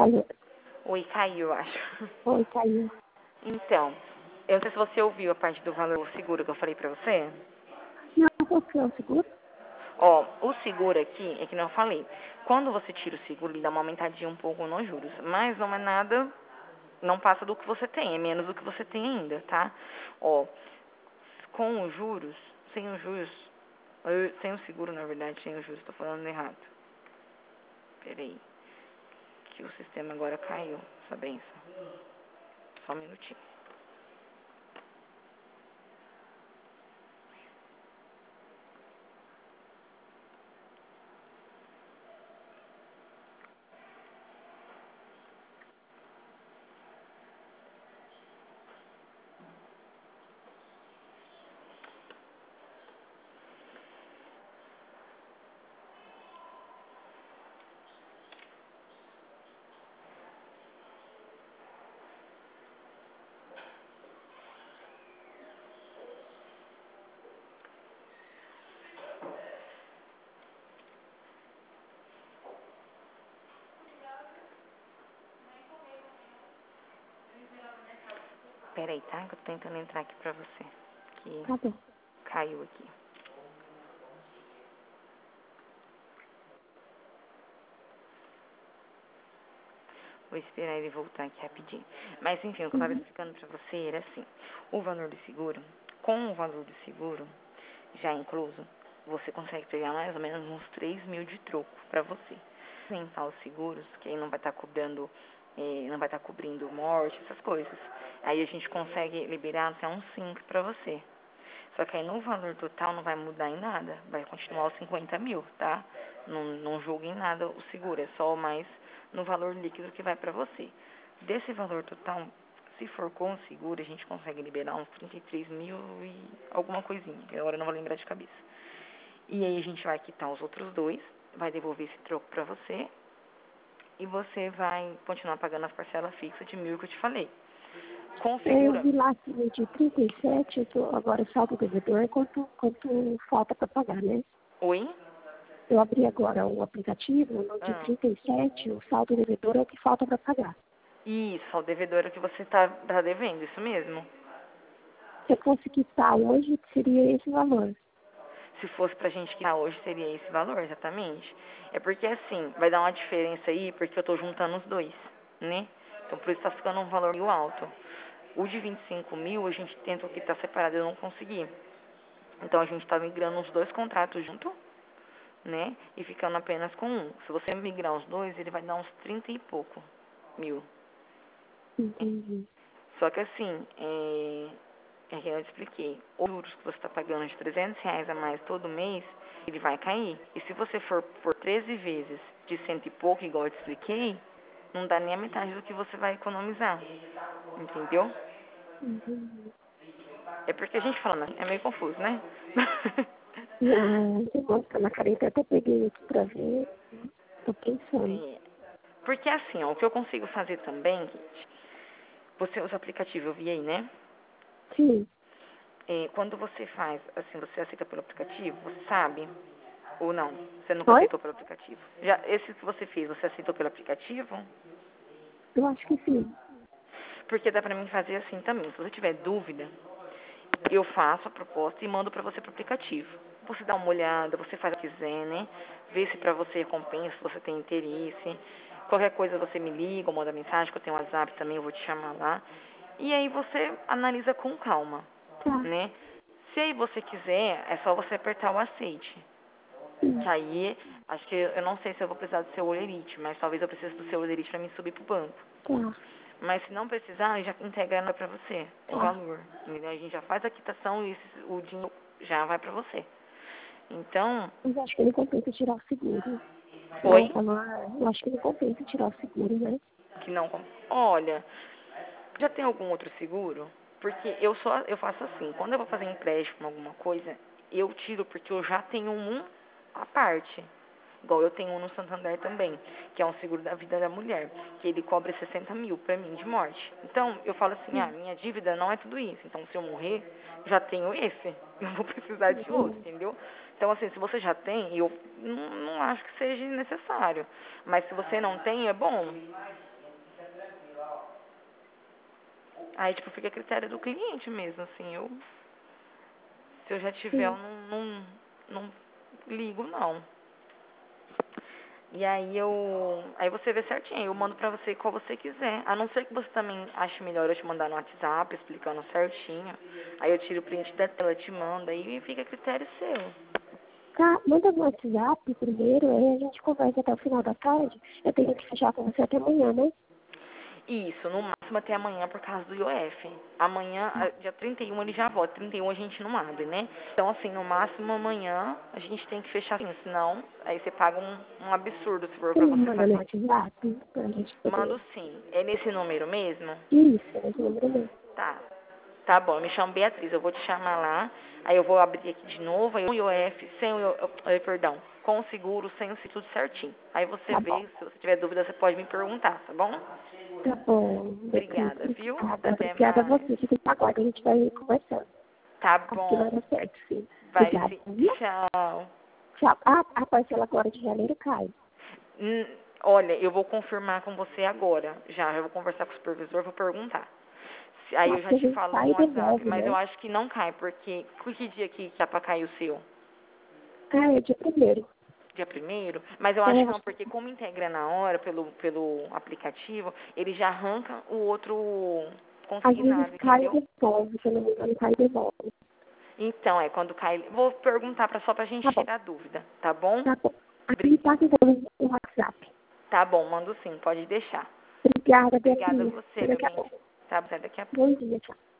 Alô? Oi, caiu, eu acho. Oi, caiu. Então, eu não sei se você ouviu a parte do valor seguro que eu falei pra você. Não, qual que é o seguro? Ó, o seguro aqui, é que não eu falei. Quando você tira o seguro, ele dá uma aumentadinha um pouco nos juros. Mas não é nada, não passa do que você tem, é menos do que você tem ainda, tá? Ó, com os juros, sem os juros, sem o seguro, na verdade, sem os juros, tô falando errado. Peraí, que o sistema agora caiu, essa benção. Só um minutinho. Peraí, tá? Que eu tô tentando entrar aqui pra você. Que Tá bom. caiu aqui. Vou esperar ele voltar aqui rapidinho. Mas enfim, o que eu estava Uhum. explicando pra você era assim, o valor do seguro, com o valor do seguro já incluso, você consegue pegar mais ou menos uns 3 mil de troco pra você. Aumentar os seguros, que aí não vai estar cobrando, não vai estar cobrindo morte, essas coisas. Aí a gente consegue liberar até uns 5 pra você. Só que aí no valor total não vai mudar em nada, vai continuar os 50 mil, tá? Não julgue em nada o seguro, é só mais no valor líquido que vai pra você. Desse valor total, se for com o seguro, a gente consegue liberar uns 33 mil e alguma coisinha, que agora eu não vou lembrar de cabeça. E aí a gente vai quitar os outros dois, vai devolver esse troco pra você e você vai continuar pagando as parcelas fixas de 1.000 que eu te falei. Com o Eu seguro, vi lá que de 37, agora o saldo devedor, quanto falta para pagar, né? oi? Eu abri agora o aplicativo, no de Ah. 37, o saldo devedor é o que falta para pagar. Isso, o devedor é que você tá devendo, isso mesmo. Se eu fosse quitar hoje, seria esse valor. Se fosse pra gente quitar hoje, seria esse valor, exatamente. É porque assim, vai dar uma diferença aí, porque eu tô juntando os dois, né? Então por isso tá ficando um valor meio alto. O de 25 mil, a gente tentou quitar separado, eu não consegui. Então a gente tá migrando os dois contratos junto, né? E ficando apenas com um. Se você migrar os dois, ele vai dar uns 30 e pouco mil. Entendi. Só que assim, que eu te expliquei, os juros que você está pagando de R$ 300 a mais todo mês, ele vai cair. E se você for por 13 vezes de cento e pouco, igual eu te expliquei, não dá nem a metade do que você vai economizar. Entendeu? Entendi. É porque a gente fala, né? É meio confuso, né? Não, você mostra na careta, eu até peguei aqui para ver, tô pensando. É, porque assim, ó, o que eu consigo fazer também, Kit, você usa o aplicativo, eu vi aí, né? Sim. Quando você faz, assim, você aceita pelo aplicativo, você sabe? Ou não? Você nunca Oi? aceitou pelo aplicativo? Já, esse que você fez, você aceitou pelo aplicativo? Eu acho que sim. Porque dá pra mim fazer assim também. Se você tiver dúvida, eu faço a proposta e mando pra você pro aplicativo. Você dá uma olhada, você faz o que quiser, né? Vê se pra você recompensa, se você tem interesse. Qualquer coisa você me liga ou manda mensagem, que eu tenho WhatsApp também, eu vou te chamar lá. E aí você analisa com calma, Tá. né? Se aí você quiser, é só você apertar o aceite. Sim. Que aí, acho que eu não sei se eu vou precisar do seu Olerite, mas talvez eu precise do seu Olerite pra mim subir pro banco. Tá. Mas se não precisar, já integra pra você o Tá. valor. Entendeu? A gente já faz a quitação e o dinheiro já vai pra você. Então, Mas acho que ele compensa tirar o seguro. É um oi? valor, eu acho que ele compensa tirar o seguro, né? Que não. Olha, já tem algum outro seguro? Porque eu faço assim, quando eu vou fazer empréstimo, alguma coisa, eu tiro porque eu já tenho um à parte. Igual eu tenho um no Santander também, que é um seguro da vida da mulher, que ele cobre 60 mil pra mim de morte. Então, eu falo assim, Sim. minha dívida não é tudo isso. Então, se eu morrer, já tenho esse. Não vou precisar de outro, Entendi. entendeu? Então, assim, se você já tem, eu não acho que seja necessário. Mas se você não tem, é bom. Aí, tipo, fica a critério do cliente mesmo, assim, se eu já tiver, eu Sim. não ligo, não. E aí você vê certinho, eu mando pra você qual você quiser. A não ser que você também ache melhor eu te mandar no WhatsApp, explicando certinho. Aí eu tiro o print da tela, te mando, aí fica a critério seu. Tá, manda no WhatsApp primeiro, aí a gente conversa até o final da tarde. Eu tenho que fechar com você até amanhã, né? Isso, no máximo até amanhã por causa do IOF. Amanhã, dia 31 ele já volta, 31 a gente não abre, né? Então, assim, no máximo amanhã a gente tem que fechar assim, senão aí você paga um absurdo se for Você pra me você manda no fazer. WhatsApp pra gente Mando poder. sim. É nesse número mesmo? Isso, esse número mesmo. Tá. Tá bom, eu me chamo Beatriz, eu vou te chamar lá, aí eu vou abrir aqui de novo, aí o IOF, sem o perdão, com o seguro, sem o seguro, tudo certinho. Aí você Tá bom. vê, se você tiver dúvida, você pode me perguntar, tá bom? Tá bom, Beatriz, Obrigada, viu? obrigada. Até Obrigada a mais. você que fica agora, a gente vai conversando. Tá Acho que vai bom. dar certo, sim. Vai Obrigada, sim. viu? Tchau. Tchau. Ah, a parcela agora de janeiro cai. Hum, Olha, eu vou confirmar com você agora. Já vou conversar com o supervisor, vou perguntar. Aí Tá, eu já porque a te gente falo sai no e WhatsApp, devolve, mas eu né? acho que não cai, porque que dia que tá pra cair o seu? Ah, é dia primeiro. Dia primeiro? Mas eu acho É, que não, acho que porque como integra na hora pelo aplicativo, ele já arranca o outro às vezes consignado, cai e entendeu? devolve, se eu não me engano, cai e devolve. Então, quando cai. Vou perguntar só pra gente Tá bom, tirar dúvida, tá bom? tá bom. Aí me Bri- passa então o WhatsApp. Tá bom, mando sim, pode deixar. Obrigada, Obrigada a Beatriz. você, Até meu daqui a bem. pouco. Tá, até daqui a pouco. Bom dia, tchau.